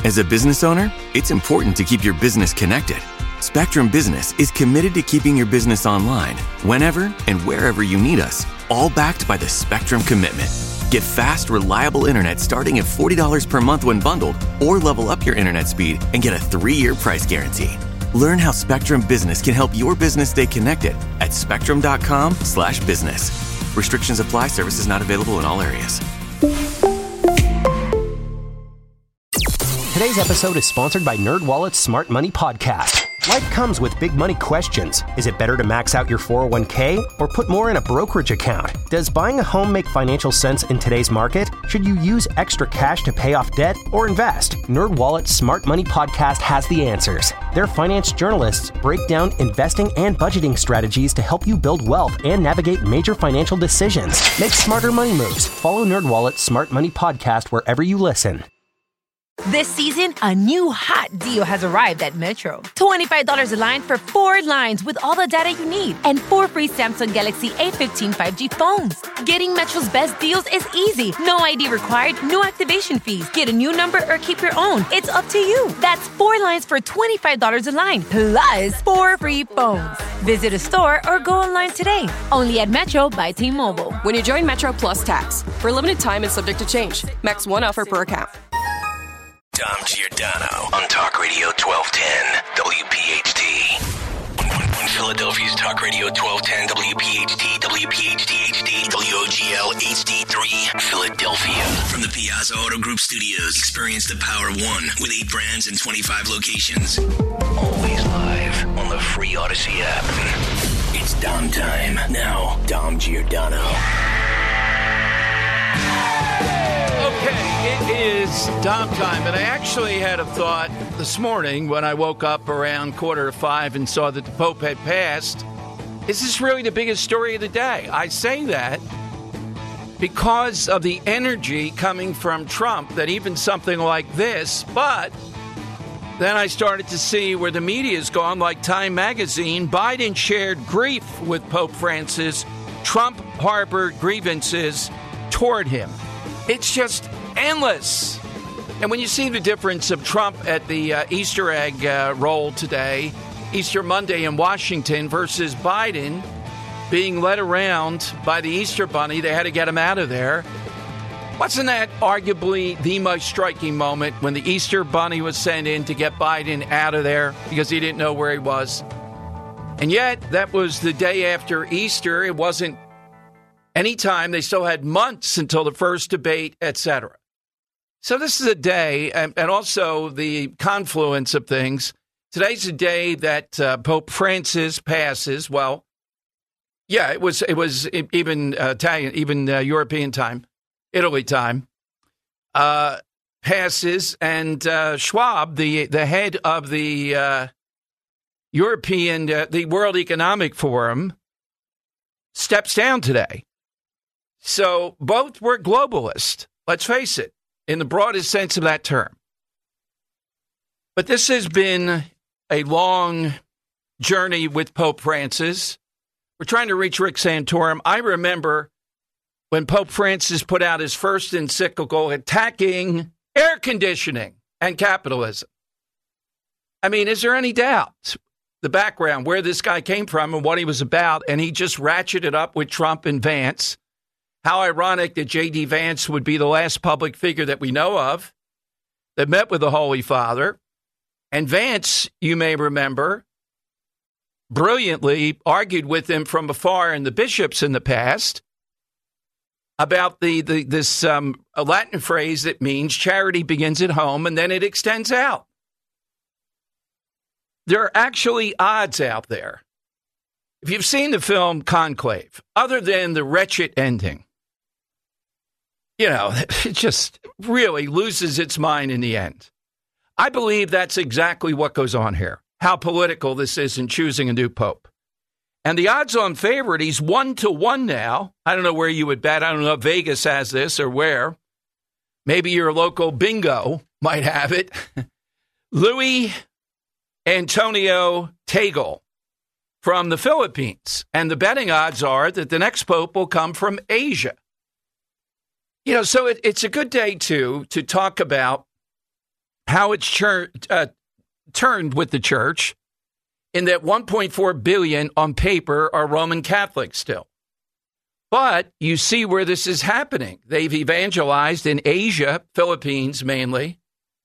As a business owner, it's important to keep your business connected. Spectrum Business is committed to keeping your business online whenever and wherever you need us, all backed by the Spectrum Commitment. Get fast, reliable internet starting at $40 per month when bundled, or level up your internet speed and get a 3-year price guarantee. Learn how Spectrum Business can help your business stay connected at spectrum.com/business. Restrictions apply. Services not available in all areas. Today's episode is sponsored by NerdWallet's Smart Money Podcast. Life comes with big money questions. Is it better to max out your 401k or put more in a brokerage account? Does buying a home make financial sense in today's market? Should you use extra cash to pay off debt or invest? NerdWallet's Smart Money Podcast has the answers. Their finance journalists break down investing and budgeting strategies to help you build wealth and navigate major financial decisions. Make smarter money moves. Follow NerdWallet's Smart Money Podcast wherever you listen. This season, a new hot deal has arrived at Metro. $25 a line for 4 lines with all the data you need and 4 free Samsung Galaxy A15 5G phones. Getting Metro's best deals is easy. No ID required, no activation fees. Get a new number or keep your own. It's up to you. That's 4 lines for $25 a line, plus 4 free phones. Visit a store or go online today. Only at Metro by T-Mobile. When you join Metro Plus Tax, for a limited time and subject to change. Max 1 offer per account. Dom Giordano on Talk Radio 1210 WPHT. When Philadelphia's Talk Radio 1210 WPHT, WPHT HD, WOGL HD3, Philadelphia. From the Piazza Auto Group Studios, experience the power of one with 8 brands and 25 locations. Always live on the free Odyssey app. It's Dom time. Now, Dom Giordano. Okay, it is Dom time, and I actually had a thought this morning when I woke up around 4:45 and saw that the Pope had passed. Is this really the biggest story of the day? I say that because of the energy coming from Trump, that even something like this, but then I started to see where the media's gone, like Time Magazine. Biden shared grief with Pope Francis. Trump harbored grievances toward him. It's just endless. And when you see the difference of Trump at the Easter egg roll today, Easter Monday in Washington, versus Biden being led around by the Easter Bunny, they had to get him out of there. Wasn't that arguably the most striking moment when the Easter Bunny was sent in to get Biden out of there because he didn't know where he was? And yet, that was the day after Easter. It wasn't any time. They still had months until the first debate, etc. So this is a day, and also the confluence of things. Today's the day that Pope Francis passes. Well, yeah, it was even Italian, even European time, Italy time, passes, and Schwab, the head of the European, the World Economic Forum, steps down today. So both were globalist, let's face it, in the broadest sense of that term. But this has been a long journey with Pope Francis. We're trying to reach Rick Santorum. I remember when Pope Francis put out his first encyclical attacking air conditioning and capitalism. I mean, is there any doubt the background, where this guy came from and what he was about? And he just ratcheted up with Trump and Vance. How ironic that J.D. Vance would be the last public figure that we know of that met with the Holy Father. And Vance, you may remember, brilliantly argued with him from afar, and the bishops in the past, about this Latin phrase that means charity begins at home and then it extends out. There are actually odds out there. If you've seen the film Conclave, other than the wretched ending, you know, it just really loses its mind in the end. I believe that's exactly what goes on here, how political this is in choosing a new pope. And the odds-on favorite, he's 1-1 now. I don't know where you would bet. I don't know if Vegas has this or where. Maybe your local bingo might have it. Luis Antonio Tagle from the Philippines. And the betting odds are that the next pope will come from Asia. You know, so it's a good day, too, to talk about how it's turned with the church, in that 1.4 billion on paper are Roman Catholics still. But you see where this is happening. They've evangelized in Asia, Philippines mainly,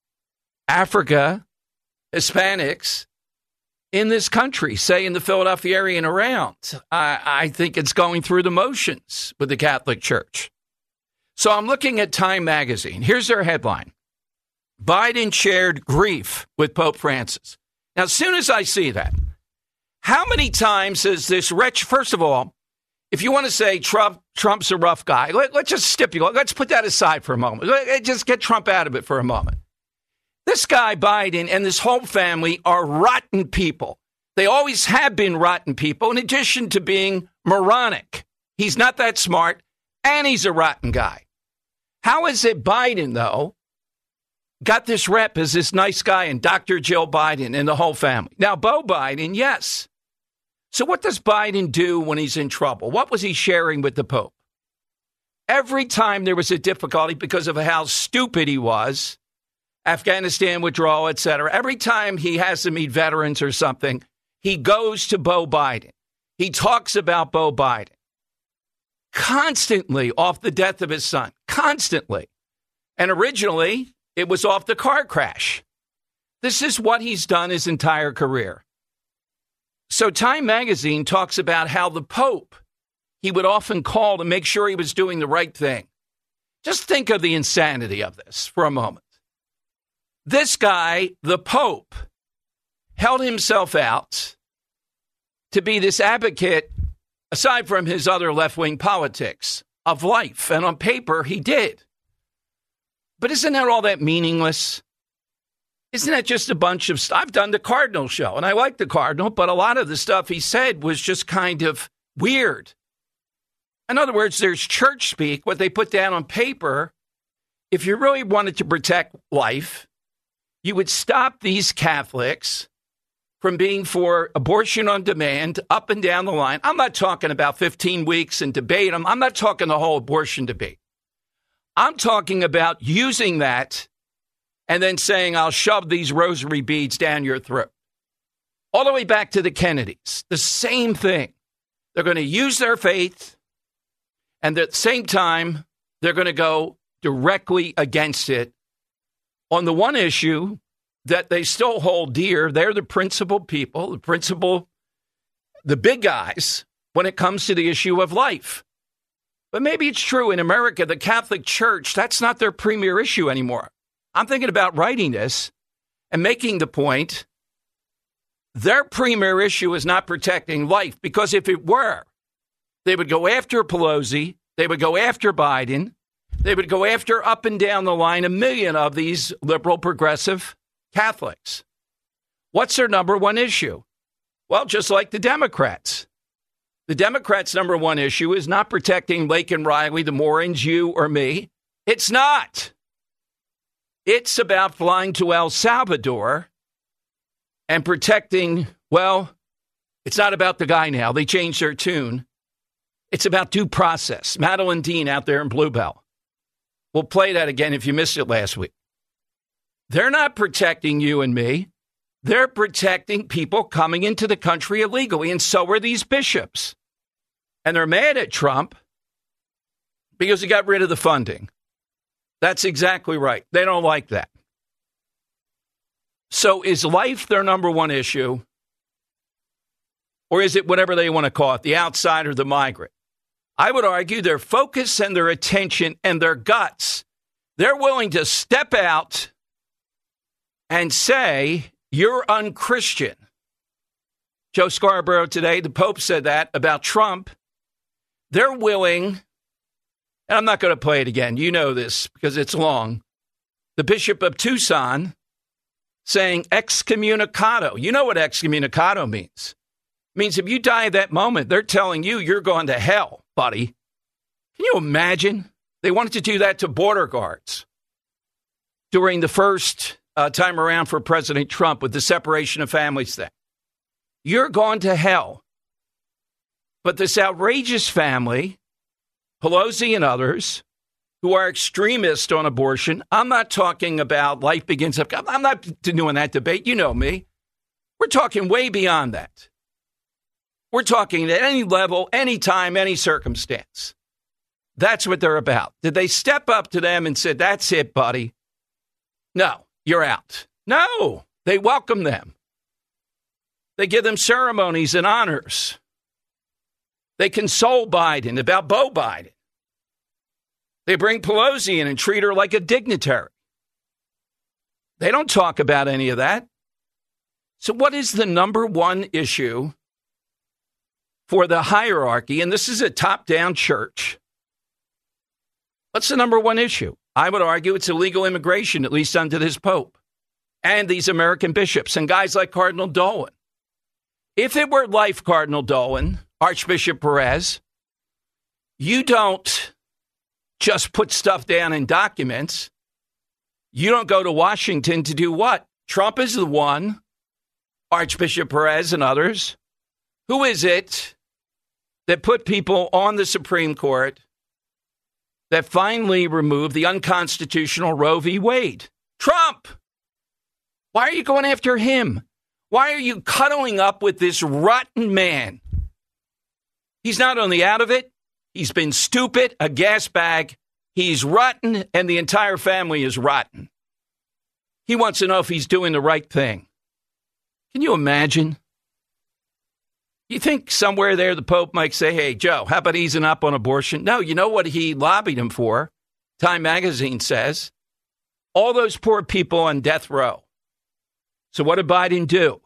Africa, Hispanics in this country, say in the Philadelphia area and around. I think it's going through the motions with the Catholic Church. So I'm looking at Time magazine. Here's their headline. Biden shared grief with Pope Francis. Now, as soon as I see that, how many times has this wretch, first of all, if you want to say Trump's a rough guy, let's just stipulate, let's put that aside for a moment. Just get Trump out of it for a moment. This guy, Biden, and this whole family are rotten people. They always have been rotten people, in addition to being moronic. He's not that smart, and he's a rotten guy. How is it Biden, though, got this rep as this nice guy, and Dr. Jill Biden and the whole family? Now, Beau Biden, yes. So what does Biden do when he's in trouble? What was he sharing with the Pope? Every time there was a difficulty because of how stupid he was, Afghanistan withdrawal, etc., every time he has to meet veterans or something, he goes to Beau Biden. He talks about Beau Biden. Constantly off the death of his son. Constantly. And originally, it was off the car crash. This is what he's done his entire career. So Time magazine talks about how the Pope, he would often call to make sure he was doing the right thing. Just think of the insanity of this for a moment. This guy, the Pope, held himself out to be this advocate, aside from his other left-wing politics, of life. And on paper, he did. But isn't that all that meaningless? Isn't that just a bunch of stuff? I've done the Cardinal show, and I like the Cardinal, but a lot of the stuff he said was just kind of weird. In other words, there's church speak, what they put down on paper. If you really wanted to protect life, you would stop these Catholics from being for abortion on demand up and down the line. I'm not talking about 15 weeks and debate them. I'm not talking the whole abortion debate. I'm talking about using that and then saying, I'll shove these rosary beads down your throat. All the way back to the Kennedys. The same thing. They're going to use their faith, and at the same time, they're going to go directly against it on the one issue that they still hold dear. They're the principal people, the big guys, when it comes to the issue of life. But maybe it's true in America, the Catholic Church, that's not their premier issue anymore. I'm thinking about writing this and making the point, their premier issue is not protecting life, because if it were, they would go after Pelosi, they would go after Biden, they would go after up and down the line 1 million of these liberal progressive Catholics. What's their number one issue? Well, just like the Democrats. The Democrats' number one issue is not protecting Laken Riley, the Morans, you or me. It's not. It's about flying to El Salvador and protecting, well, it's not about the guy now. They changed their tune. It's about due process. Madeline Dean out there in Bluebell. We'll play that again if you missed it last week. They're not protecting you and me. They're protecting people coming into the country illegally, and so are these bishops. And they're mad at Trump because he got rid of the funding. That's exactly right. They don't like that. So is life their number one issue? Or is it whatever they want to call it, the outsider, the migrant? I would argue their focus and their attention and their guts, they're willing to step out and say, you're unchristian. Joe Scarborough today, the Pope said that about Trump. They're willing, and I'm not going to play it again. You know this because it's long. The Bishop of Tucson saying excommunicado. You know what excommunicado means. It means if you die at that moment, they're telling you you're going to hell, buddy. Can you imagine? They wanted to do that to border guards during the first time around for President Trump with the separation of families thing. You're going to hell. But this outrageous family, Pelosi and others, who are extremists on abortion. I'm not talking about life begins up. I'm not doing that debate. You know me. We're talking way beyond that. We're talking at any level, any time, any circumstance. That's what they're about. Did they step up to them and say, that's it, buddy? No, you're out. No, they welcome them. They give them ceremonies and honors. They console Biden about Beau Biden. They bring Pelosi in and treat her like a dignitary. They don't talk about any of that. So what is the number one issue for the hierarchy? And this is a top-down church. What's the number one issue? I would argue it's illegal immigration, at least under this Pope and these American bishops and guys like Cardinal Dolan. If it were life, Cardinal Dolan, Archbishop Perez, you don't just put stuff down in documents. You don't go to Washington to do what? Trump is the one, Archbishop Perez and others. Who is it that put people on the Supreme Court that finally removed the unconstitutional Roe v. Wade? Trump. Why are you going after him? Why are you cuddling up with this rotten man? He's not only out of it, he's been stupid, a gas bag. He's rotten, and the entire family is rotten. He wants to know if he's doing the right thing. Can you imagine? You think somewhere there the Pope might say, hey, Joe, how about easing up on abortion? No, you know what he lobbied him for? Time magazine says. All those poor people on death row. So what did Biden do?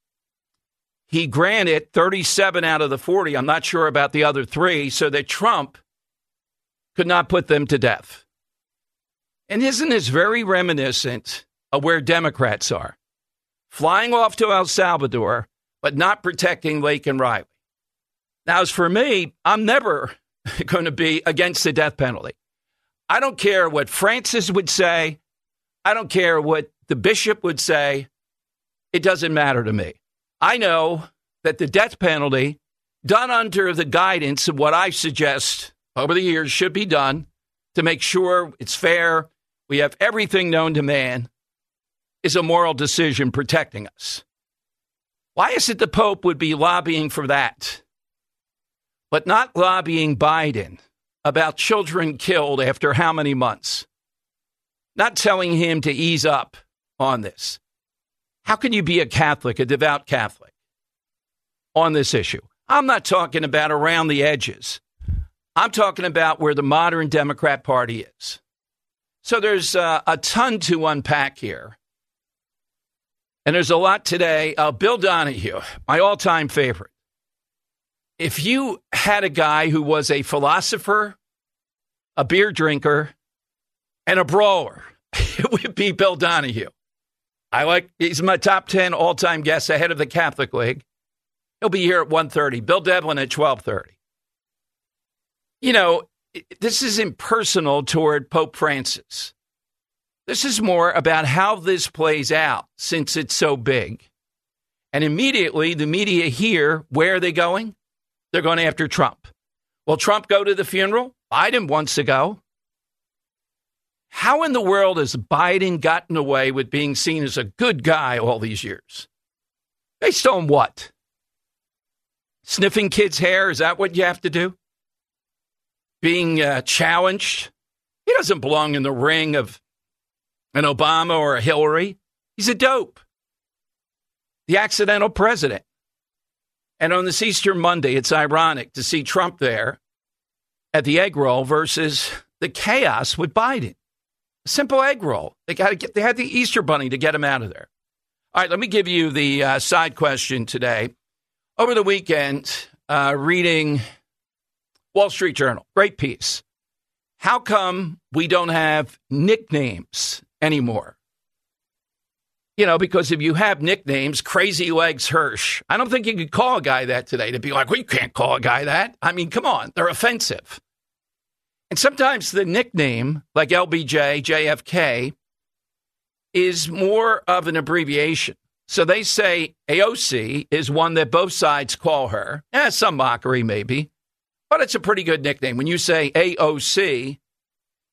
He granted 37 out of the 40. I'm not sure about the other 3, so that Trump could not put them to death. And isn't this very reminiscent of where Democrats are? Flying off to El Salvador, but not protecting Laken Riley. Now, as for me, I'm never going to be against the death penalty. I don't care what Francis would say. I don't care what the bishop would say. It doesn't matter to me. I know that the death penalty, done under the guidance of what I suggest over the years should be done to make sure it's fair, we have everything known to man, is a moral decision protecting us. Why is it the Pope would be lobbying for that, but not lobbying Biden about children killed after how many months? Not telling him to ease up on this. How can you be a Catholic, a devout Catholic, on this issue? I'm not talking about around the edges. I'm talking about where the modern Democrat Party is. So there's a ton to unpack here. And there's a lot today. Bill Donahue, my all-time favorite. If you had a guy who was a philosopher, a beer drinker, and a brawler, it would be Bill Donahue. He's my top 10 all-time guest ahead of the Catholic League. He'll be here at 1:30. Bill Devlin at 12:30. You know, this is impersonal toward Pope Francis. This is more about how this plays out since it's so big. And immediately the media here, where are they going? They're going after Trump. Will Trump go to the funeral? Biden wants to go. How in the world has Biden gotten away with being seen as a good guy all these years? Based on what? Sniffing kids' hair? Is that what you have to do? Being challenged? He doesn't belong in the ring of an Obama or a Hillary. He's a dope. The accidental president. And on this Easter Monday, it's ironic to see Trump there at the egg roll versus the chaos with Biden. A simple egg roll. They had the Easter bunny to get him out of there. All right, let me give you the side question today. Over the weekend, reading Wall Street Journal, great piece. How come we don't have nicknames anymore? You know, because if you have nicknames, Crazy Legs Hirsch, I don't think you could call a guy that today to be like, well, you can't call a guy that. I mean, come on, they're offensive. And sometimes the nickname, like LBJ, JFK, is more of an abbreviation. So they say AOC is one that both sides call her. Some mockery maybe, but it's a pretty good nickname. When you say AOC,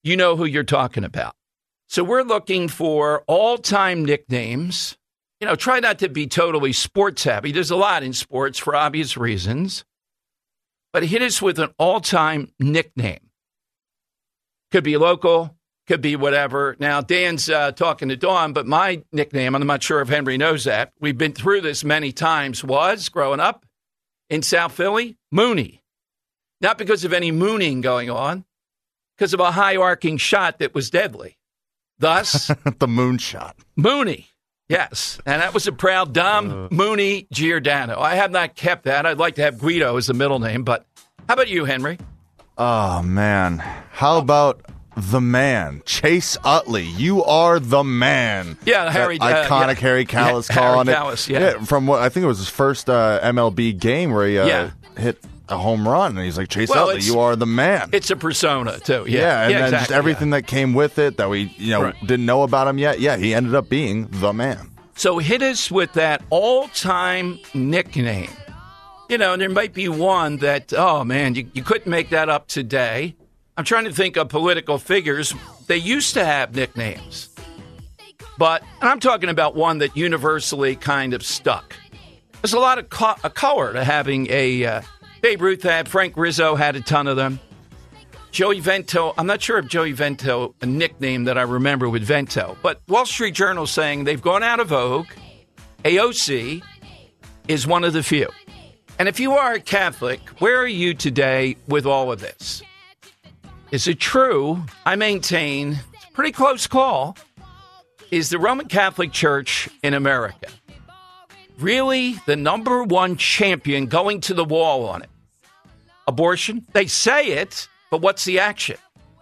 you know who you're talking about. So we're looking for all-time nicknames. You know, try not to be totally sports happy. There's a lot in sports for obvious reasons. But hit us with an all-time nickname. Could be local, could be whatever. Now, Dan's talking to Dawn, but my nickname, I'm not sure if Henry knows that. We've been through this many times, was, growing up in South Philly, Mooney. Not because of any mooning going on, because of a high-arcing shot that was deadly. Thus, the moon shot. Mooney. Yes, and that was a proud Dom Mooney Giordano. I have not kept that. I'd like to have Guido as the middle name, but how about you, Henry? Oh, man. How about the man, Chase Utley? You are the man. Yeah, Harry. Iconic Harry Kalas calling Harry Kalas, yeah. From what I think it was his first MLB game where he hit a home run, and he's like, Chase Utley, you are the man. It's a persona, too. Yeah, and then exactly, just everything that came with it that we didn't know about him yet. Yeah, he ended up being the man. So hit us with that all-time nickname. You know, there might be one that, oh, man, you couldn't make that up today. I'm trying to think of political figures. They used to have nicknames. But I'm talking about one that universally kind of stuck. There's a lot of color to having a Babe Ruth had, Frank Rizzo had a ton of them. Joey Vento, I'm not sure if Joey Vento, a nickname that I remember with Vento, but Wall Street Journal saying they've gone out of vogue. AOC is one of the few. And if you are a Catholic, where are you today with all of this? Is it true? I maintain, it's a pretty close call, is the Roman Catholic Church in America really the number one champion going to the wall on it? Abortion? They say it, but what's the action?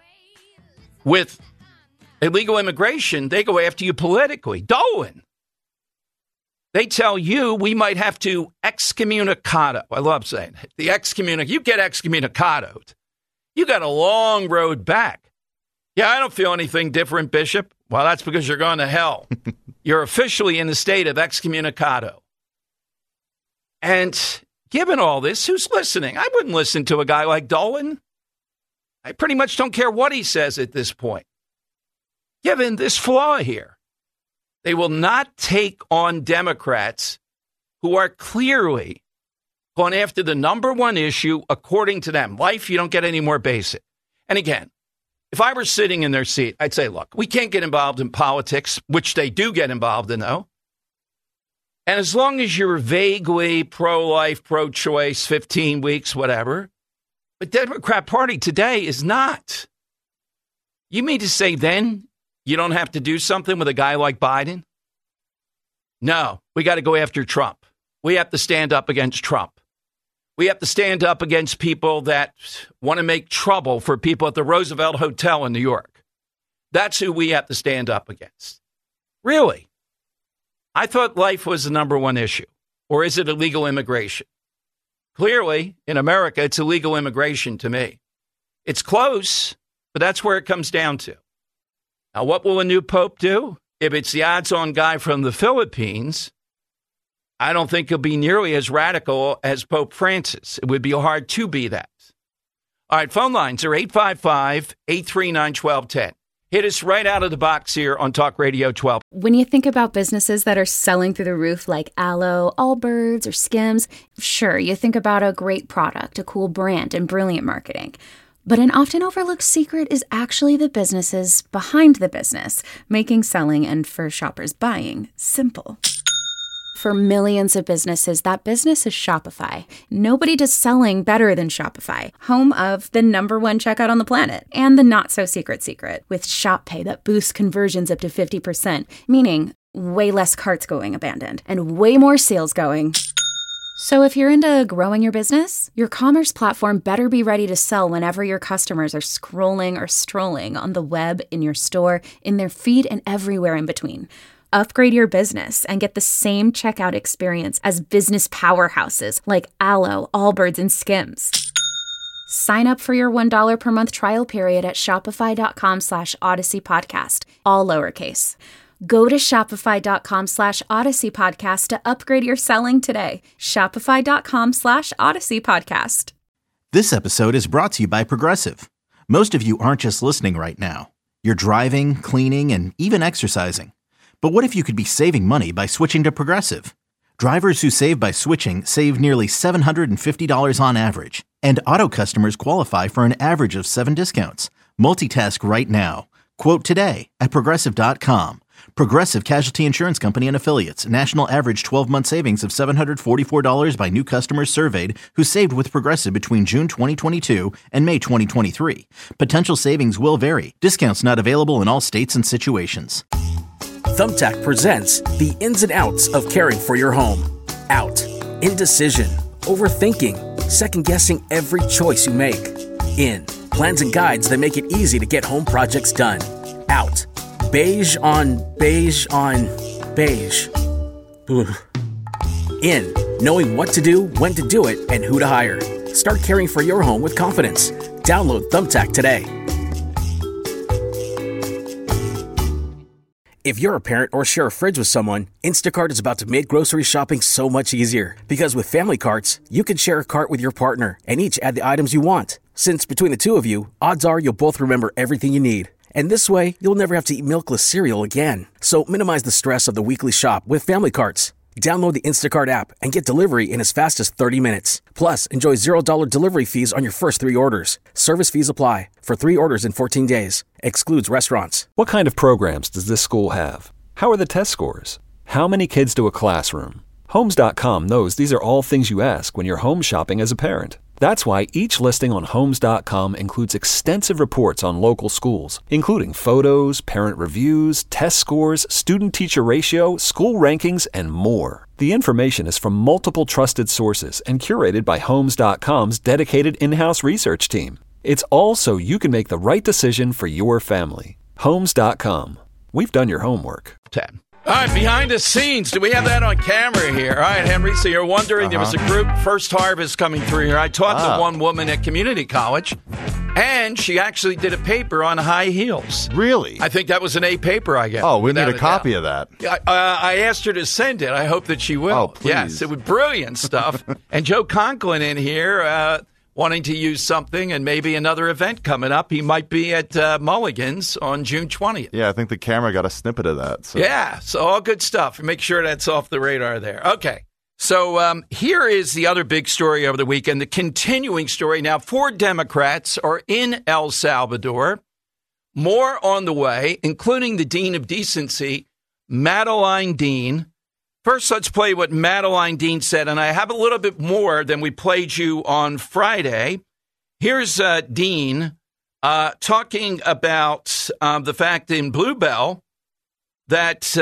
With illegal immigration, they go after you politically. Dolan. They tell you we might have to excommunicado. I love saying it. You get excommunicadoed. You got a long road back. Yeah, I don't feel anything different, Bishop. Well, that's because you're going to hell. You're officially in the state of excommunicado. And given all this, who's listening? I wouldn't listen to a guy like Dolan. I pretty much don't care what he says at this point. Given this flaw here, they will not take on Democrats who are clearly going after the number one issue, according to them. Life, you don't get any more basic. And again, if I were sitting in their seat, I'd say, look, we can't get involved in politics, which they do get involved in, though. And as long as you're vaguely pro-life, pro-choice, 15 weeks, whatever, but Democrat Party today is not. You mean to say then you don't have to do something with a guy like Biden? No, we got to go after Trump. We have to stand up against Trump. We have to stand up against people that want to make trouble for people at the Roosevelt Hotel in New York. That's who we have to stand up against. Really? I thought life was the number one issue. Or is it illegal immigration? Clearly, in America, it's illegal immigration to me. It's close, but that's where it comes down to. Now, what will a new pope do? If it's the odds-on guy from the Philippines, I don't think he'll be nearly as radical as Pope Francis. It would be hard to be that. All right, phone lines are 855-839-1210. Hit us right out of the box here on Talk Radio 12. When you think about businesses that are selling through the roof like Aloe, Allbirds, or Skims, sure, you think about a great product, a cool brand, and brilliant marketing. But an often overlooked secret is actually the businesses behind the business, making selling and for shoppers buying simple. For millions of businesses, that business is Shopify. Nobody does selling better than Shopify, home of the number one checkout on the planet and the not-so-secret secret with Shop Pay that boosts conversions up to 50%, meaning way less carts going abandoned and way more sales going. So if you're into growing your business, your commerce platform better be ready to sell whenever your customers are scrolling or strolling on the web, in your store, in their feed, and everywhere in between. Upgrade your business and get the same checkout experience as business powerhouses like Aloe, Allbirds, and Skims. Sign up for your $1 per month trial period at shopify.com/Odyssey Podcast, all lowercase. Go to shopify.com/Odyssey Podcast to upgrade your selling today. Shopify.com/Odyssey Podcast. This episode is brought to you by Progressive. Most of you aren't just listening right now. You're driving, cleaning, and even exercising. But what if you could be saving money by switching to Progressive? Drivers who save by switching save nearly $750 on average, and auto customers qualify for an average of 7 discounts. Multitask right now. Quote today at Progressive.com. Progressive Casualty Insurance Company and Affiliates. National average 12-month savings of $744 by new customers surveyed who saved with Progressive between June 2022 and May 2023. Potential savings will vary. Discounts not available in all states and situations. Thumbtack presents the ins and outs of caring for your home. Out. Indecision. Overthinking. Second-guessing every choice you make. In. Plans and guides that make it easy to get home projects done. Out. Beige on beige on beige. Ugh. In. Knowing what to do, when to do it, and who to hire. Start caring for your home with confidence. Download Thumbtack today. If you're a parent or share a fridge with someone, Instacart is about to make grocery shopping so much easier. Because with family carts, you can share a cart with your partner and each add the items you want. Since between the two of you, odds are you'll both remember everything you need. And this way, you'll never have to eat milkless cereal again. So minimize the stress of the weekly shop with family carts. Download the Instacart app and get delivery in as fast as 30 minutes. Plus, enjoy $0 delivery fees on your first 3 orders. Service fees apply. For 3 orders in 14 days. Excludes restaurants. What kind of programs does this school have? How are the test scores? How many kids do a classroom? Homes.com knows these are all things you ask when you're home shopping as a parent. That's why each listing on Homes.com includes extensive reports on local schools, including photos, parent reviews, test scores, student-teacher ratio, school rankings, and more. The information is from multiple trusted sources and curated by Homes.com's dedicated in-house research team. It's all so you can make the right decision for your family. Homes.com. We've done your homework. 10. All right, behind the scenes. Do we have that on camera here? All right, Henry, so you're wondering, there was a group, First Harvest, coming through here. I taught to one woman at community college, and she actually did a paper on high heels. Really? I think that was an A paper, I guess. Oh, we need a copy of that. I asked her to send it. I hope that she will. Oh, please. Yes, it was brilliant stuff. And Joe Conklin in here, wanting to use something and maybe another event coming up. He might be at Mulligan's on June 20th. Yeah, I think the camera got a snippet of that. So. Yeah, so all good stuff. Make sure that's off the radar there. Okay, so here is the other big story over the weekend, the continuing story. Now, 4 Democrats are in El Salvador. More on the way, including the Dean of Decency, Madeline Dean. First, let's play what Madeline Dean said, and I have a little bit more than we played you on Friday. Here's Dean talking about the fact in Bluebell that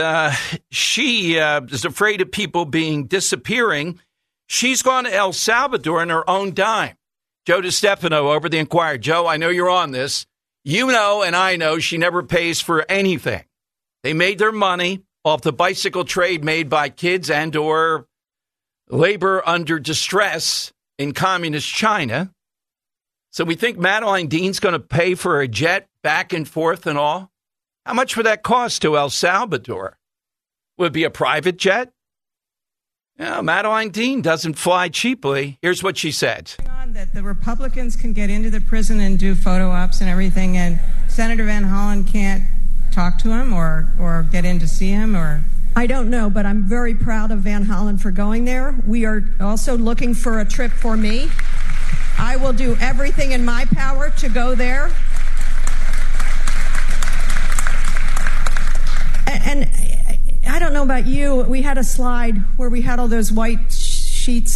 she is afraid of people disappearing. She's gone to El Salvador on her own dime. Joe DiStefano over the Inquirer. Joe, I know you're on this. You know and I know she never pays for anything. They made their money off the bicycle trade made by kids and or labor under distress in communist China. So we think Madeline Dean's going to pay for a jet back and forth and all. How much would that cost to El Salvador? Would it be a private jet? Yeah, Madeline Dean doesn't fly cheaply. Here's what she said. That the Republicans can get into the prison and do photo ops and everything, and Senator Van Hollen can't talk to him or get in to see him, or I don't know, but I'm very proud of Van Hollen for going there. We are also looking for a trip for me. I will do everything in my power to go there. And I don't know about you, we had a slide where we had all those white sheets.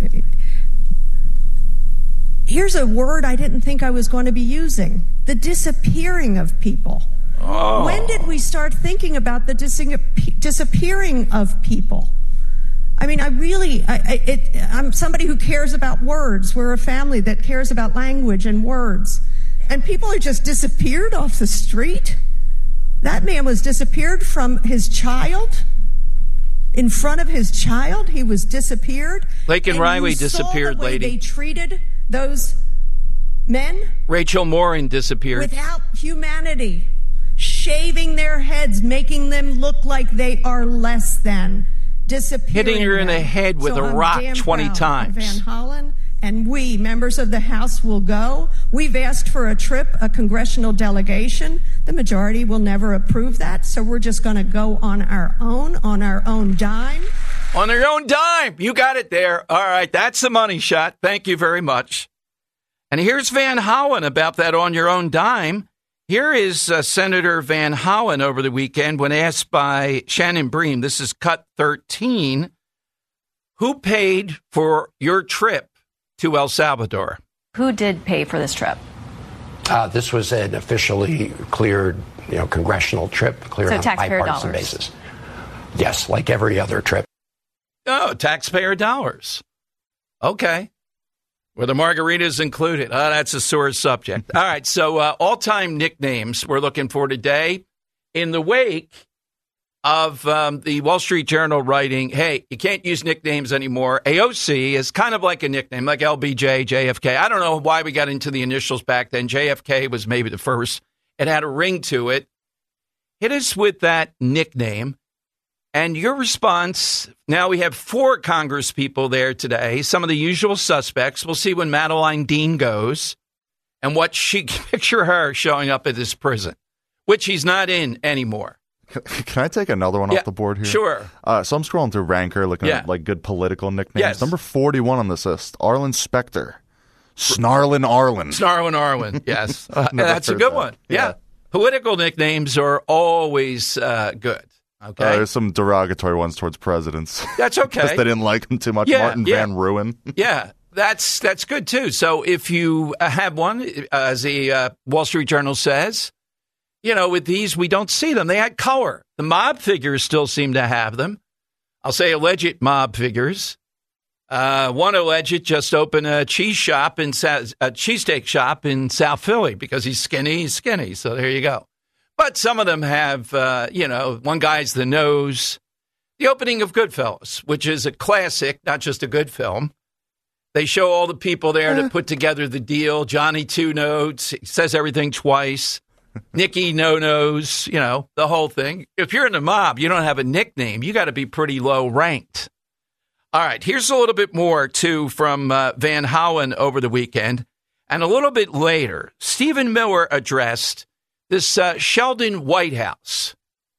Here's a word I didn't think I was going to be using: the disappearing of people. Oh. When did we start thinking about the disappearing of people? I mean, I'm somebody who cares about words. We're a family that cares about language and words. And people are just disappeared off the street. That man was disappeared from his child. In front of his child, he was disappeared. Laken Riley disappeared, lady. They treated those men. Rachel Morin disappeared. Without humanity. Shaving their heads, making them look like they are less than. Disappearing. Hitting her in the head with a rock 20 times. Van Hollen and we, members of the House, will go. We've asked for a congressional delegation. The majority will never approve that, so we're just going to go on our own dime. On their own dime. You got it there. All right, that's the money shot. Thank you very much. And here's Van Hollen about that on your own dime. Here is Senator Van Hollen over the weekend when asked by Shannon Bream, this is cut 13, who paid for your trip to El Salvador? Who did pay for this trip? This was an officially cleared, congressional trip, cleared on a bipartisan basis. Yes, like every other trip. Oh, taxpayer dollars. Okay. Were the margaritas included? Oh, that's a sore subject. All right, so all-time nicknames we're looking for today. In the wake of the Wall Street Journal writing, hey, you can't use nicknames anymore. AOC is kind of like a nickname, like LBJ, JFK. I don't know why we got into the initials back then. JFK was maybe the first. It had a ring to it. Hit us with that nickname. And your response, now we have 4 Congress people there today, some of the usual suspects. We'll see when Madeline Dean goes and what she picture her showing up at this prison, which he's not in anymore. Can I take another one off the board here? Sure. So I'm scrolling through Ranker, looking at like good political nicknames. Yes. Number 41 on this list, Arlen Specter. Snarlin' Arlen. Snarlin' Arlen, yes. That's a good one. Yeah. Political nicknames are always good. Okay. There's some derogatory ones towards presidents. That's okay. Because they didn't like him too much. Martin Van Ruin. Yeah, that's good too. So if you have one, as the Wall Street Journal says, with these, we don't see them. They had color. The mob figures still seem to have them. I'll say alleged mob figures. One alleged just opened a cheesesteak shop in South Philly because he's skinny. So there you go. But some of them have, one guy's the nose. The opening of Goodfellas, which is a classic, not just a good film. They show all the people there to put together the deal. Johnny Two Notes, he says everything twice. Nicky No Nose, the whole thing. If you're in the mob, you don't have a nickname. You got to be pretty low ranked. All right, here's a little bit more, too, from Van Hollen over the weekend. And a little bit later, Stephen Miller addressed this Sheldon Whitehouse,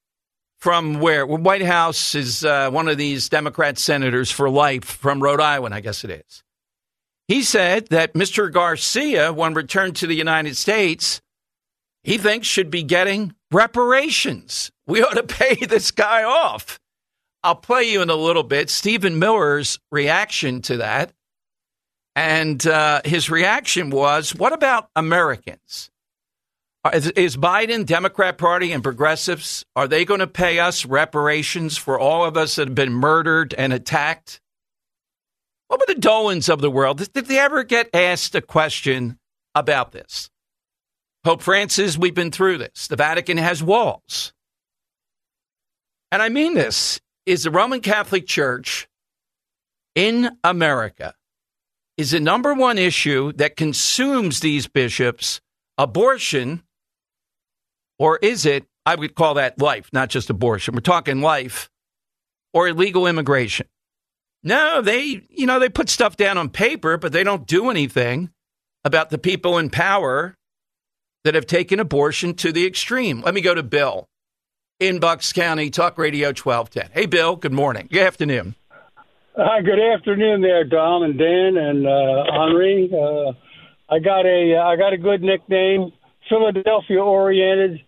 from where? Well, Whitehouse is one of these Democrat senators for life from Rhode Island, I guess it is. He said that Mr. Garcia, when returned to the United States, he thinks should be getting reparations. We ought to pay this guy off. I'll play you in a little bit Stephen Miller's reaction to that. And his reaction was, what about Americans? Is Biden, Democrat Party, and progressives, are they going to pay us reparations for all of us that have been murdered and attacked? What were the Dolans of the world? Did they ever get asked a question about this? Pope Francis, we've been through this. The Vatican has walls. And I mean this, is the Roman Catholic Church in America is the number one issue that consumes these bishops, abortion, or is it, I would call that life, not just abortion. We're talking life, or illegal immigration. No, they put stuff down on paper, but they don't do anything about the people in power that have taken abortion to the extreme. Let me go to Bill in Bucks County, Talk Radio 1210. Hey, Bill, good morning. Good afternoon. Good afternoon there, Dom and Dan and Henri. I got a good nickname, Philadelphia-oriented.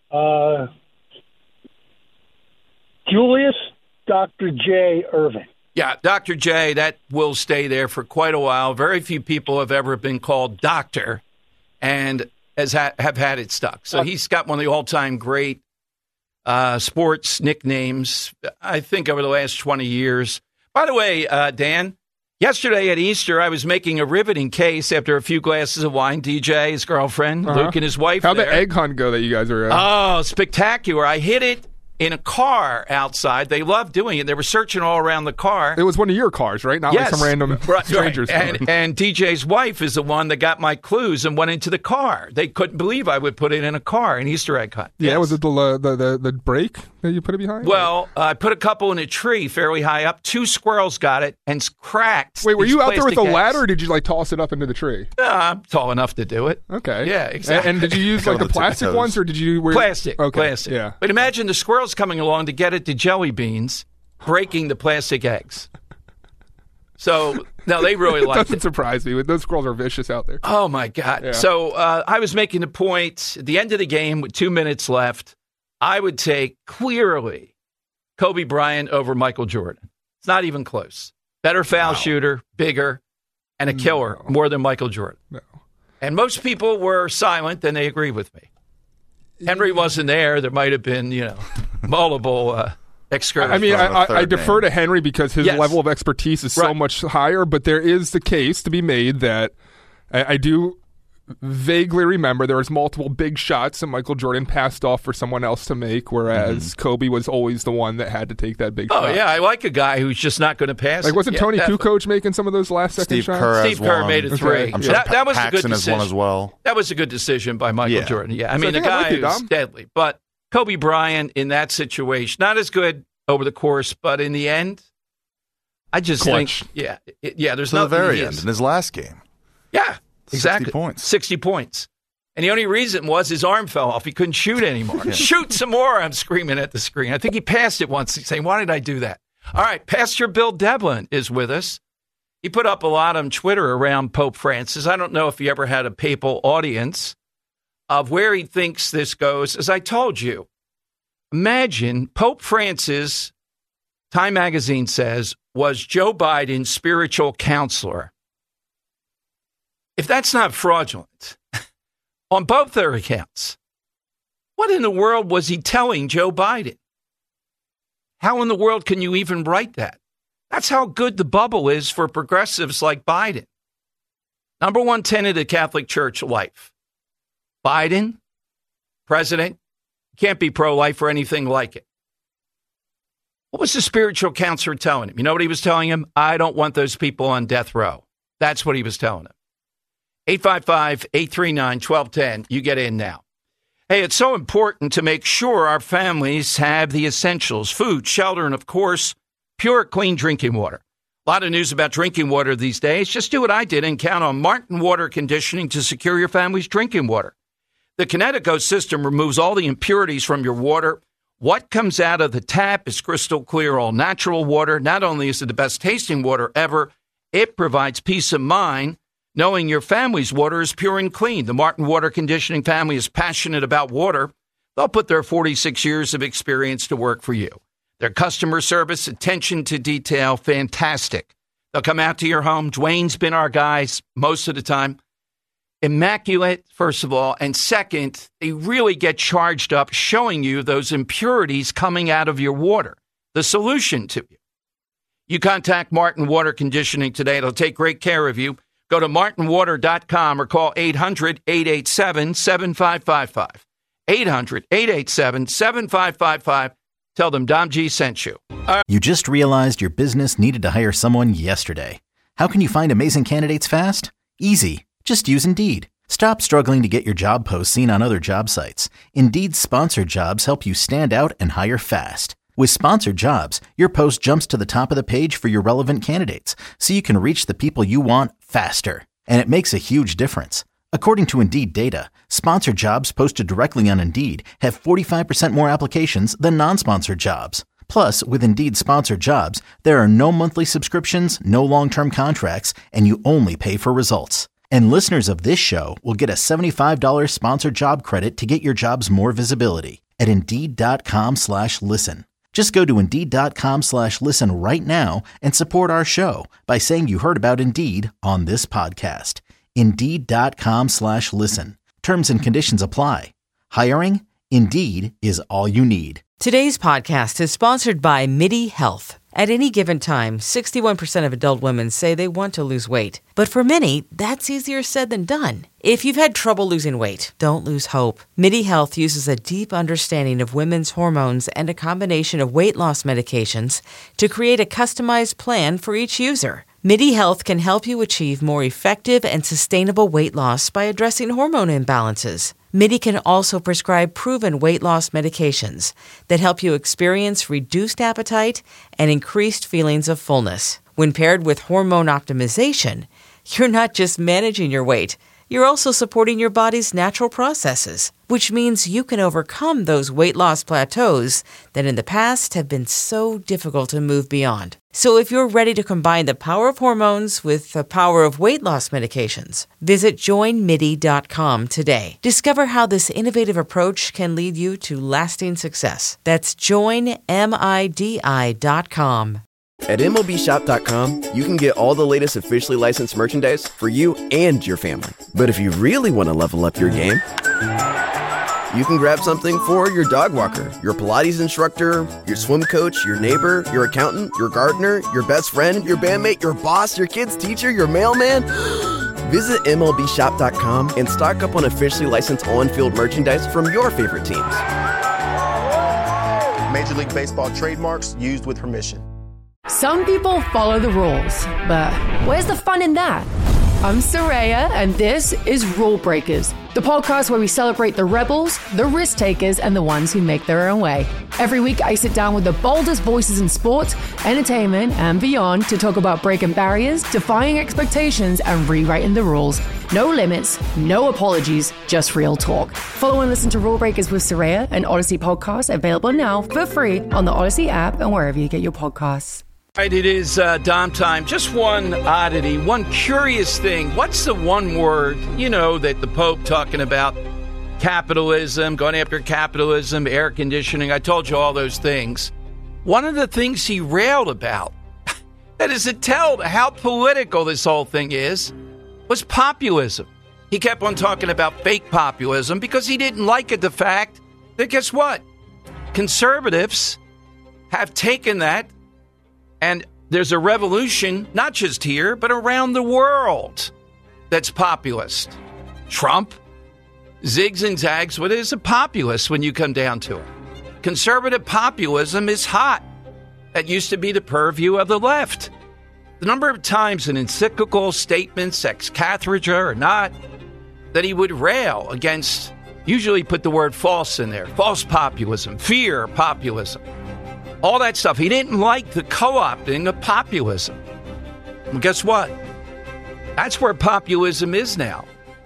Julius Dr. J. Irving. Yeah, Dr. J, that will stay there for quite a while. Very few people have ever been called doctor and have had it stuck. So he's got one of the all-time great sports nicknames, I think, over the last 20 years. By the way, Dan, yesterday at Easter, I was making a riveting case after a few glasses of wine. DJ, his girlfriend, Luke, and his wife. How'd the egg hunt go that you guys were at? Oh, spectacular. I hit it in a car outside. They loved doing it. They were searching all around the car. It was one of your cars, right? Not like some random stranger's car. And DJ's wife is the one that got my clues and went into the car. They couldn't believe I would put it in a car, an Easter egg hunt. Yeah, was it the brake that you put it behind? Well, I put a couple in a tree fairly high up. 2 squirrels got it and cracked. Wait, were you out there with a ladder, or did you like toss it up into the tree? I'm tall enough to do it. Okay. Yeah, exactly. And did you use like the plastic ones, or did you plastic? Okay. Plastic. Yeah. But imagine the squirrels coming along to get at the jelly beans, breaking the plastic eggs. So no, they really liked it. Doesn't surprise me. Those squirrels are vicious out there. Oh my God! Yeah. So I was making the point at the end of the game with 2 minutes left. I would take clearly Kobe Bryant over Michael Jordan. It's not even close. Better foul shooter, bigger, and a killer more than Michael Jordan. No. And most people were silent, and they agreed with me. Henry wasn't there. There might have been, multiple excursions. I mean, I defer to Henry because his level of expertise is so much higher, but there is the case to be made that I do vaguely remember there was multiple big shots that Michael Jordan passed off for someone else to make, whereas Kobe was always the one that had to take that big shot. Oh, yeah, I like a guy who's just not going to pass. Like, wasn't Tony Kukoc making some of those last-second shots? Steve Kerr made it 3. I'm sure that was a good Paxson decision. Has one as well. That was a good decision by Michael Jordan. Yeah, I mean, the guy is deadly. But Kobe Bryant in that situation, not as good over the course, but in the end, I just Clutch. think, there's to nothing the very he end is. in his last game. Yeah, exactly. 60 points. 60 points. And the only reason was his arm fell off. He couldn't shoot anymore. Shoot some more, I'm screaming at the screen. I think he passed it once. He's saying, why did I do that? All right, Pastor Bill Devlin is with us. He put up a lot on Twitter around Pope Francis. I don't know if he ever had a papal audience of where he thinks this goes. As I told you, imagine Pope Francis, Time Magazine says, was Joe Biden's spiritual counselor. If that's not fraudulent, on both their accounts, what in the world was he telling Joe Biden? How in the world can you even write that? That's how good the bubble is for progressives like Biden. Number one tenet of Catholic Church life. Biden, president, can't be pro-life or anything like it. What was the spiritual counselor telling him? You know what he was telling him? I don't want those people on death row. That's what he was telling him. 855-839-1210. You get in now. Hey, it's so important to make sure our families have the essentials, food, shelter, and, of course, pure, clean drinking water. A lot of news about drinking water these days. Just do what I did and count on Martin Water Conditioning to secure your family's drinking water. The Kinetico system removes all the impurities from your water. What comes out of the tap is crystal clear, all natural water. Not only is it the best tasting water ever, it provides peace of mind knowing your family's water is pure and clean. The Martin Water Conditioning family is passionate about water. They'll put their 46 years of experience to work for you. Their customer service, attention to detail, fantastic. They'll come out to your home. Dwayne's been our guy most of the time. Immaculate, first of all. And second, they really get charged up showing you those impurities coming out of your water. The solution to you. You contact Martin Water Conditioning today. They'll take great care of you. Go to martinwater.com or call 800-887-7555. 800-887-7555. Tell them Dom G sent you. You just realized your business needed to hire someone yesterday. How can you find amazing candidates fast? Easy. Just use Indeed. Stop struggling to get your job posts seen on other job sites. Indeed's sponsored jobs help you stand out and hire fast. With sponsored jobs, your post jumps to the top of the page for your relevant candidates, so you can reach the people you want faster. And it makes a huge difference. According to Indeed data, sponsored jobs posted directly on Indeed have 45% more applications than non-sponsored jobs. Plus, with Indeed sponsored jobs, there are no monthly subscriptions, no long-term contracts, and you only pay for results. And listeners of this show will get a $75 sponsored job credit to get your jobs more visibility at Indeed.com/listen. Just go to Indeed.com/listen right now and support our show by saying you heard about Indeed on this podcast. Indeed.com/listen. Terms and conditions apply. Hiring? Indeed is all you need. Today's podcast is sponsored by MIDI Health. At any given time, 61% of adult women say they want to lose weight. But for many, that's easier said than done. If you've had trouble losing weight, don't lose hope. MIDI Health uses a deep understanding of women's hormones and a combination of weight loss medications to create a customized plan for each user. MIDI Health can help you achieve more effective and sustainable weight loss by addressing hormone imbalances. MIDI can also prescribe proven weight loss medications that help you experience reduced appetite and increased feelings of fullness. When paired with hormone optimization, you're not just managing your weight, you're also supporting your body's natural processes, which means you can overcome those weight loss plateaus that in the past have been so difficult to move beyond. So if you're ready to combine the power of hormones with the power of weight loss medications, visit joinmidi.com today. Discover how this innovative approach can lead you to lasting success. That's joinmidi.com. At MLBshop.com, you can get all the latest officially licensed merchandise for you and your family. But if you really want to level up your game, you can grab something for your dog walker, your Pilates instructor, your swim coach, your neighbor, your accountant, your gardener, your best friend, your bandmate, your boss, your kid's teacher, your mailman. Visit MLBshop.com and stock up on officially licensed on-field merchandise from your favorite teams. Major League Baseball trademarks used with permission. Some people follow the rules, but where's the fun in that? I'm Soraya, and this is Rule Breakers, the podcast where we celebrate the rebels, the risk takers, and the ones who make their own way. Every week, I sit down with the boldest voices in sports, entertainment, and beyond to talk about breaking barriers, defying expectations, and rewriting the rules. No limits, no apologies, just real talk. Follow and listen to Rule Breakers with Soraya, an Odyssey podcast available now for free on the Odyssey app and wherever you get your podcasts. All right, it is Dom time. Just one oddity, one curious thing. What's the one word, that the Pope talking about? Capitalism, going after capitalism, air conditioning. I told you all those things. One of the things he railed about, that is to tell how political this whole thing is, was populism. He kept on talking about fake populism because he didn't like the fact that, guess what? Conservatives have taken that. And there's a revolution, not just here, but around the world that's populist. Trump, zigs and zags, what is a populist when you come down to it? Conservative populism is hot. That used to be the purview of the left. The number of times in encyclical statements, ex cathedra or not, that he would rail against, usually put the word false in there, false populism, fear populism. All that stuff. He didn't like the co-opting of populism. Well, guess what? That's where populism is now.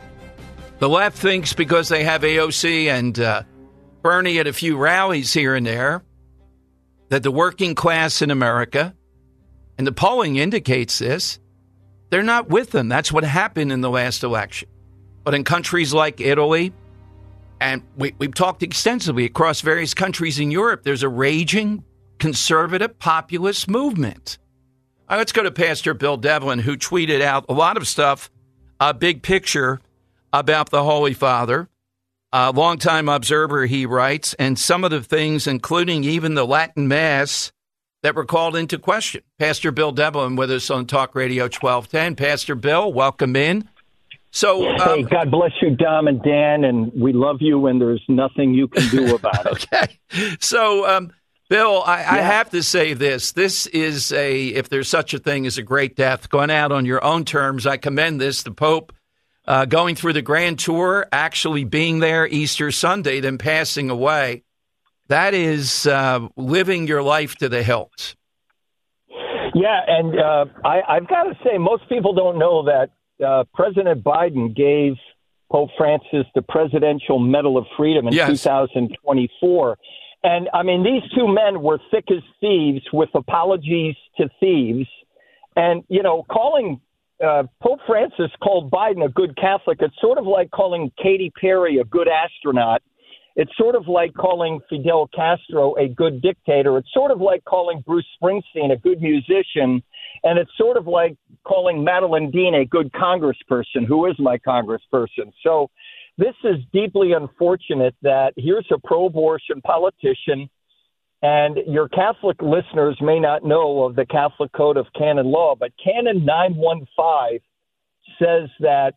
The left thinks because they have AOC and Bernie at a few rallies here and there, that the working class in America, and the polling indicates this, they're not with them. That's what happened in the last election. But in countries like Italy, and we've talked extensively across various countries in Europe, there's a raging conservative populist movement. All right, let's go to Pastor Bill Devlin, who tweeted out a lot of stuff, a big picture about the Holy Father. A longtime observer, he writes, and some of the things, including even the Latin Mass, that were called into question. Pastor Bill Devlin with us on Talk Radio 1210. Pastor Bill, welcome in. So, hey, God bless you, Dom and Dan, and we love you, and there's nothing you can do about it. Okay. So, Bill, I have to say this. This is if there's such a thing as a great death, going out on your own terms. I commend this. The Pope going through the grand tour, actually being there Easter Sunday, then passing away. That is living your life to the hilt. Yeah, and I've got to say, most people don't know that President Biden gave Pope Francis the Presidential Medal of Freedom in 2024. And, I mean, these two men were thick as thieves with apologies to thieves. And, calling Pope Francis called Biden a good Catholic. It's sort of like calling Katy Perry a good astronaut. It's sort of like calling Fidel Castro a good dictator. It's sort of like calling Bruce Springsteen a good musician. And it's sort of like calling Madeline Dean a good congressperson, who is my congressperson. So this is deeply unfortunate that here's a pro-abortion politician And your Catholic listeners may not know of the Catholic Code of Canon Law, but Canon 915 says that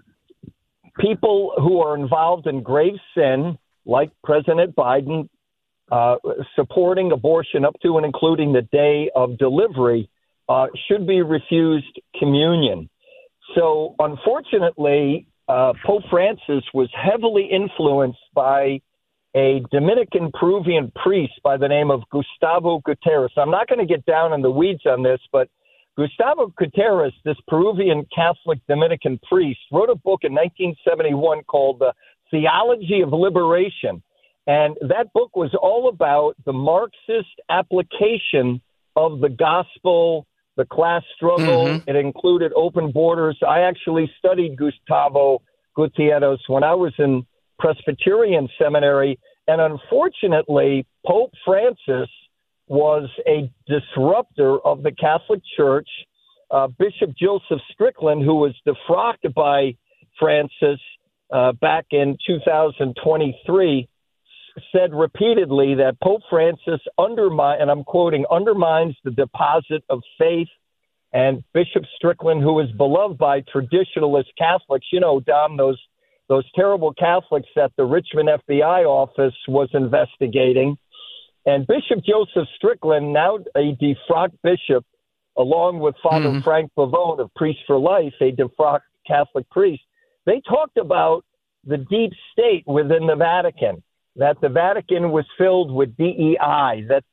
people who are involved in grave sin, like President Biden, supporting abortion up to and including the day of delivery, should be refused communion. So, unfortunately, Pope Francis was heavily influenced by a Dominican Peruvian priest by the name of Gustavo Gutierrez. I'm not going to get down in the weeds on this, but Gustavo Gutierrez, this Peruvian Catholic Dominican priest, wrote a book in 1971 called The Theology of Liberation. And that book was all about the Marxist application of the gospel, the class struggle. Mm-hmm. It included open borders. I actually studied Gustavo Gutierrez when I was in Presbyterian seminary, and unfortunately, Pope Francis was a disruptor of the Catholic Church. Bishop Joseph Strickland, who was defrocked by Francis back in 2023, said repeatedly that Pope Francis undermines the deposit of faith. And Bishop Strickland, who is beloved by traditionalist Catholics, you know, Dom, those terrible Catholics that the Richmond FBI office was investigating. And Bishop Joseph Strickland, now a defrocked bishop, along with Father Frank Pavone of Priests for Life, a defrocked Catholic priest, they talked about the deep state within the Vatican, that the Vatican was filled with DEI, that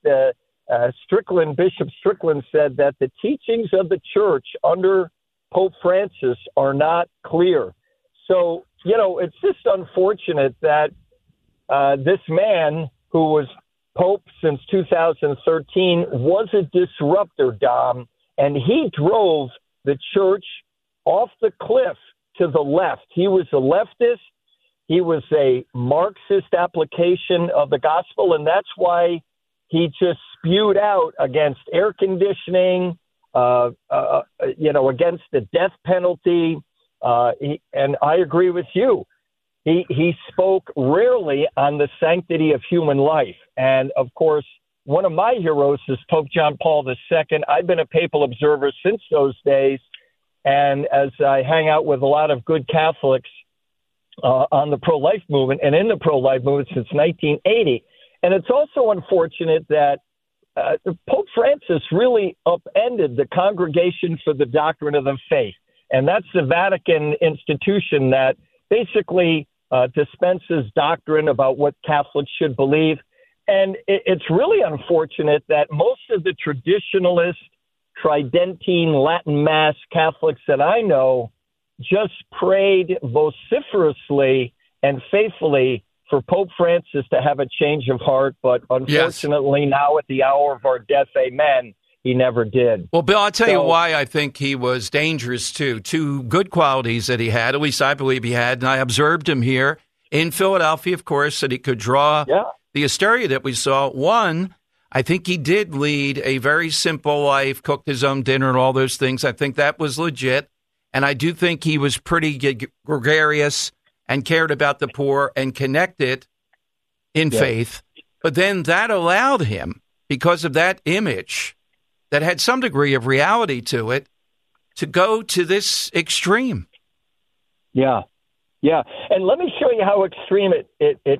Bishop Strickland said that the teachings of the church under Pope Francis are not clear. So, you know, it's just unfortunate that this man who was Pope since 2013 was a disruptor, Dom, and he drove the church off the cliff to the left. He was a leftist. He was a Marxist application of the gospel, and that's why he just spewed out against air conditioning, against the death penalty. And I agree with you. He spoke rarely on the sanctity of human life. And, of course, one of my heroes is Pope John Paul II. I've been a papal observer since those days. And as I hang out with a lot of good Catholics on the pro-life movement and in the pro-life movement since 1980. And it's also unfortunate that Pope Francis really upended the Congregation for the Doctrine of the Faith. And that's the Vatican institution that basically dispenses doctrine about what Catholics should believe. And it's really unfortunate that most of the traditionalist, Tridentine, Latin Mass Catholics that I know just prayed vociferously and faithfully for Pope Francis to have a change of heart. But unfortunately, now at the hour of our death, amen, he never did. Well, Bill, I'll tell you why I think he was dangerous, too. Two good qualities that he had, at least I believe he had, and I observed him here in Philadelphia, of course, that he could draw the hysteria that we saw. One, I think he did lead a very simple life, cooked his own dinner and all those things. I think that was legit. And I do think he was pretty gregarious and cared about the poor and connected in faith. But then that allowed him, because of that image that had some degree of reality to it, to go to this extreme. Yeah. And let me show you how extreme it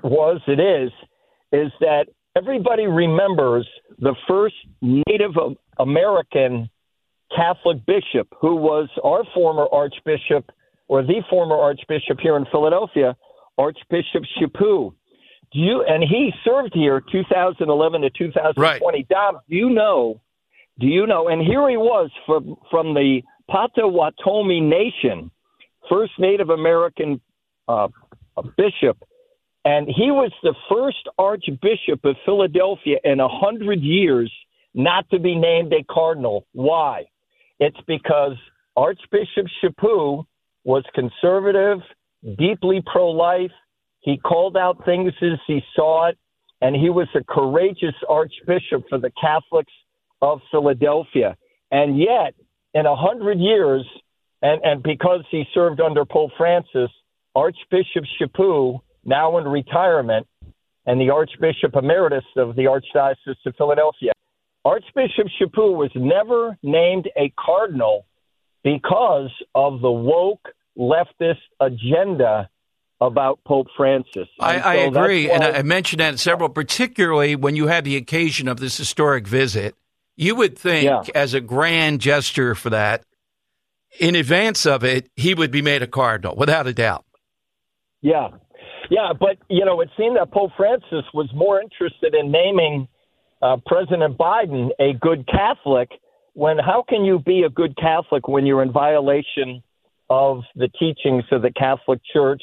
is that everybody remembers the first Native American Catholic bishop, who was our former archbishop, or the former archbishop here in Philadelphia, Archbishop Chaput. And he served here 2011 to 2020. Right. Dom, do you know? And here he was from the Potawatomi Nation, first Native American bishop, and he was the first archbishop of Philadelphia in 100 years not to be named a cardinal. Why? It's because Archbishop Chaput was conservative, deeply pro-life. He called out things as he saw it, and he was a courageous archbishop for the Catholics of Philadelphia. And yet, in 100 years, and because he served under Pope Francis, Archbishop Chaput, now in retirement, and the Archbishop Emeritus of the Archdiocese of Philadelphia. Archbishop Chaput was never named a cardinal because of the woke leftist agenda about Pope Francis. I agree, and I mentioned that several, particularly when you had the occasion of this historic visit. You would think, as a grand gesture for that, in advance of it, he would be made a cardinal, without a doubt. Yeah, but, it seemed that Pope Francis was more interested in naming President Biden a good Catholic, when how can you be a good Catholic when you're in violation of the teachings of the Catholic Church?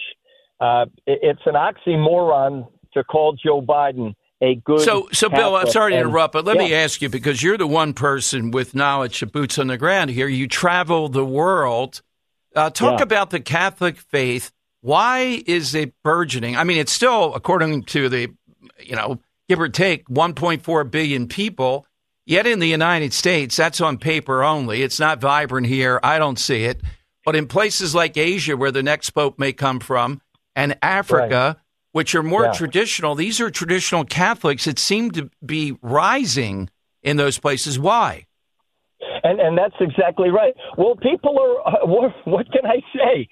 It's an oxymoron to call Joe Biden a good So Bill, I'm sorry to interrupt, but let me ask you, because you're the one person with knowledge of boots on the ground here. You travel the world. Talk about the Catholic faith. Why is it burgeoning? I mean, it's still, according to the, give or take, 1.4 billion people. Yet in the United States, that's on paper only. It's not vibrant here. I don't see it. But in places like Asia, where the next pope may come from, and Africa, which are more traditional, these are traditional Catholics that seem to be rising in those places. Why? And that's exactly right. Well, people are, what can I say?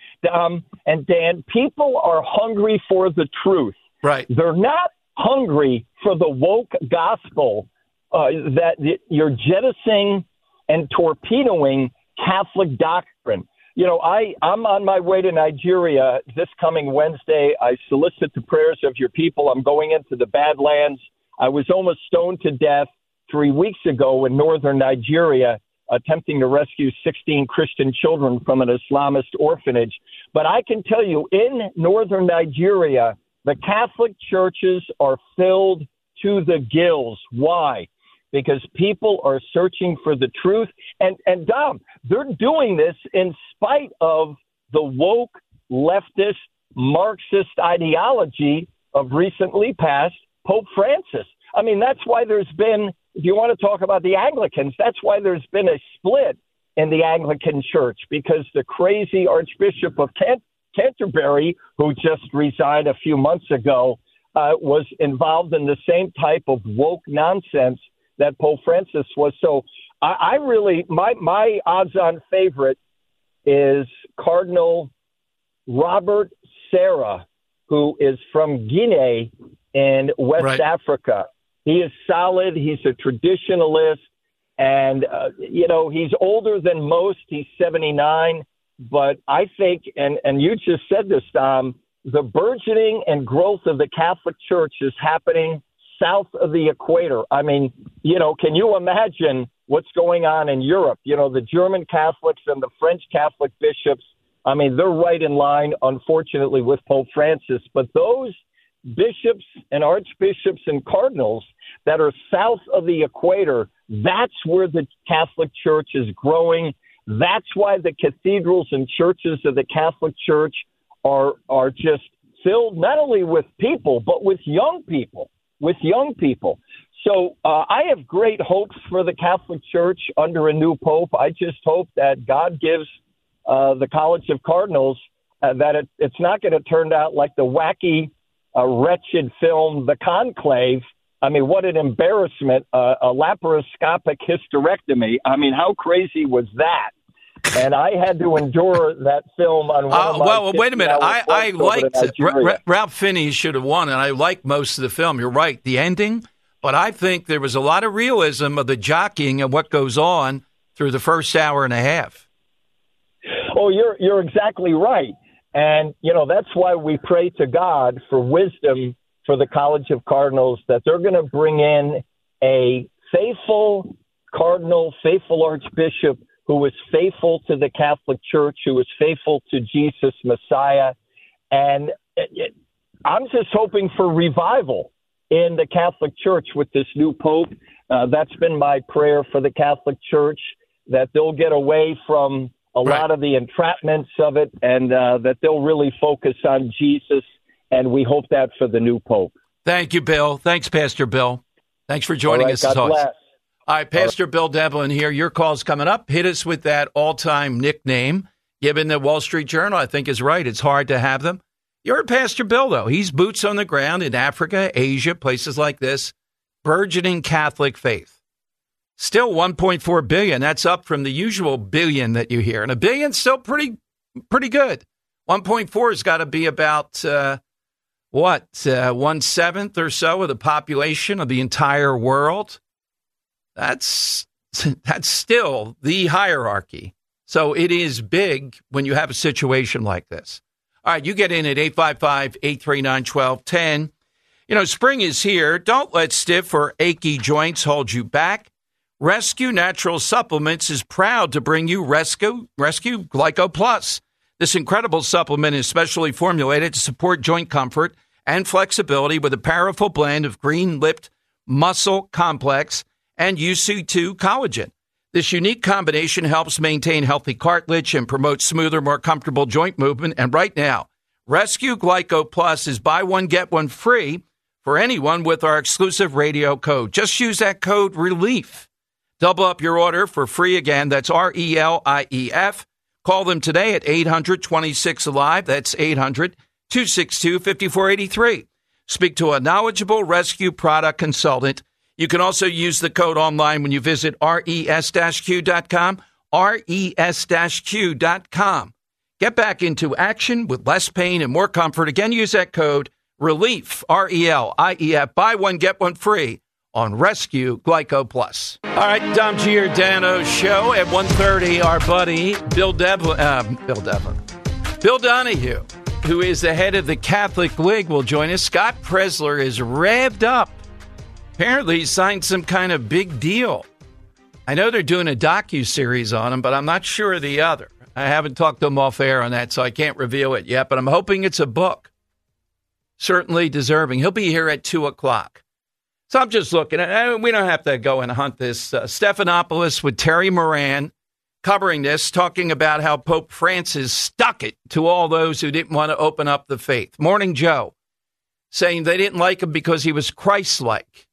And Dan, people are hungry for the truth. Right. They're not hungry for the woke gospel that you're jettisoning and torpedoing Catholic doctrine. I'm on my way to Nigeria this coming Wednesday. I solicit the prayers of your people. I'm going into the Badlands. I was almost stoned to death 3 weeks ago in northern Nigeria, attempting to rescue 16 Christian children from an Islamist orphanage. But I can tell you, in northern Nigeria, the Catholic churches are filled to the gills. Why? Because people are searching for the truth. And Dom, they're doing this in spite of the woke, leftist, Marxist ideology of recently passed Pope Francis. I mean, that's why there's been, if you want to talk about the Anglicans, that's why there's been a split in the Anglican Church, because the crazy Archbishop of Canterbury, who just resigned a few months ago, was involved in the same type of woke nonsense that Pope Francis was. So I really, my odds-on favorite is Cardinal Robert Sarah, who is from Guinea in West Africa. He is solid. He's a traditionalist. And, he's older than most. He's 79. But I think, and you just said this, Tom, the burgeoning and growth of the Catholic Church is happening south of the equator. I mean, can you imagine what's going on in Europe? The German Catholics and the French Catholic bishops, I mean, they're right in line, unfortunately, with Pope Francis. But those bishops and archbishops and cardinals that are south of the equator, that's where the Catholic Church is growing. That's why the cathedrals and churches of the Catholic Church are just filled not only with people, but with young people. So I have great hopes for the Catholic Church under a new pope. I just hope that God gives the College of Cardinals that it's not going to turn out like the wacky, wretched film, The Conclave. I mean, what an embarrassment, a laparoscopic hysterectomy. I mean, how crazy was that? And I had to endure that film on one of my well, wait a minute. I liked Ralph Finney should have won, and I liked most of the film. You're right, the ending. But I think there was a lot of realism of the jockeying and what goes on through the first hour and a half. Oh, you're exactly right. And, that's why we pray to God for wisdom for the College of Cardinals, that they're going to bring in a faithful cardinal, faithful archbishop who is faithful to the Catholic Church, who is faithful to Jesus Messiah. And I'm just hoping for revival in the Catholic Church with this new pope. That's been my prayer for the Catholic Church, that they'll get away from a lot of the entrapments of it, and that they'll really focus on Jesus. And we hope that for the new pope. Thank you, Bill. Thanks, Pastor Bill. Thanks for joining us. God bless. All right, Pastor Bill Devlin here. Your call's coming up. Hit us with that all-time nickname. Given the Wall Street Journal, I think is right. It's hard to have them. You heard Pastor Bill, though. He's boots on the ground in Africa, Asia, places like this, burgeoning Catholic faith. Still 1.4 billion. That's up from the usual billion that you hear. And a billion's still pretty good. 1.4 has got to be about, 1/7 or so of the population of the entire world. That's still the hierarchy. So it is big when you have a situation like this. All right, you get in at 855-839-1210. You know, spring is here. Don't let stiff or achy joints hold you back. Rescue Natural Supplements is proud to bring you Rescue Glyco Plus. This incredible supplement is specially formulated to support joint comfort and flexibility with a powerful blend of green-lipped muscle complex and UC2 collagen. This unique combination helps maintain healthy cartilage and promotes smoother, more comfortable joint movement. And right now, Rescue Glyco Plus is buy one, get one free for anyone with our exclusive radio code. Just use that code RELIEF. Double up your order for free again. That's RELIEF. Call them today at 800-26-ALIVE. That's 800-262-5483. Speak to a knowledgeable rescue product consultant. You can also use the code online when you visit res-q.com, res-q.com. Get back into action with less pain and more comfort. Again, use that code RELIEF, RELIEF. Buy one, get one free on Rescue Glyco Plus. All right, Dom Giordano show at 1:30. Our buddy Bill Donahue, who is the head of the Catholic League, will join us. Scott Presler is revved up. Apparently, he signed some kind of big deal. I know they're doing a docuseries on him, but I'm not sure of the other. I haven't talked to him off air on that, so I can't reveal it yet, but I'm hoping it's a book. Certainly deserving. He'll be here at 2 o'clock. So I'm just looking at, we don't have to go and hunt this. Stephanopoulos with Terry Moran covering this, talking about how Pope Francis stuck it to all those who didn't want to open up the faith. Morning Joe saying they didn't like him because he was Christ-like.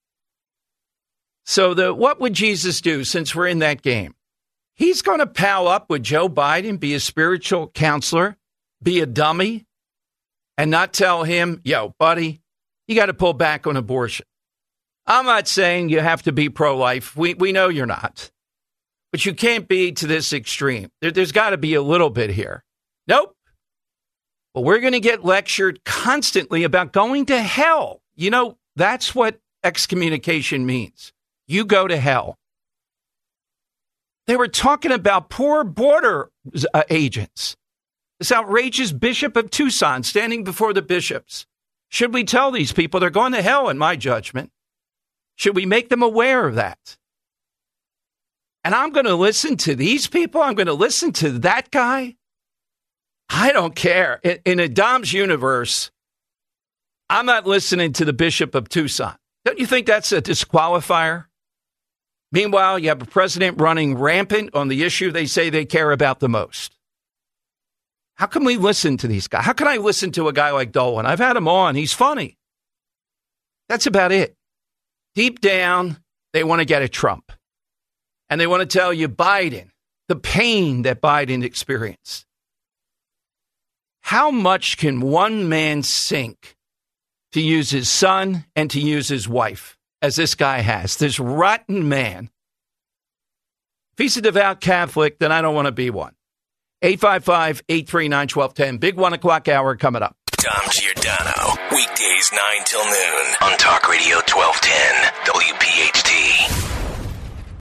So what would Jesus do since we're in that game? He's going to pal up with Joe Biden, be a spiritual counselor, be a dummy, and not tell him, yo, buddy, you got to pull back on abortion. I'm not saying you have to be pro-life. We know you're not. But you can't be to this extreme. There's got to be a little bit here. Nope. Well, we're going to get lectured constantly about going to hell. You know, that's what excommunication means. You go to hell. They were talking about poor border agents. This outrageous Bishop of Tucson standing before the bishops. Should we tell these people they're going to hell, in my judgment? Should we make them aware of that? And I'm going to listen to these people? I'm going to listen to that guy? I don't care. In a Dom's universe, I'm not listening to the Bishop of Tucson. Don't you think that's a disqualifier? Meanwhile, you have a president running rampant on the issue they say they care about the most. How can we listen to these guys? How can I listen to a guy like Dolan? I've had him on. He's funny. That's about it. Deep down, they want to get at Trump. And they want to tell you Biden, the pain that Biden experienced. How much can one man sink to use his son and to use his wife, as this guy has, this rotten man? If he's a devout Catholic, then I don't want to be one. 855-839-1210. Big 1 o'clock hour coming up. Dom Giordano. Weekdays 9 till noon on Talk Radio 1210 WPHT.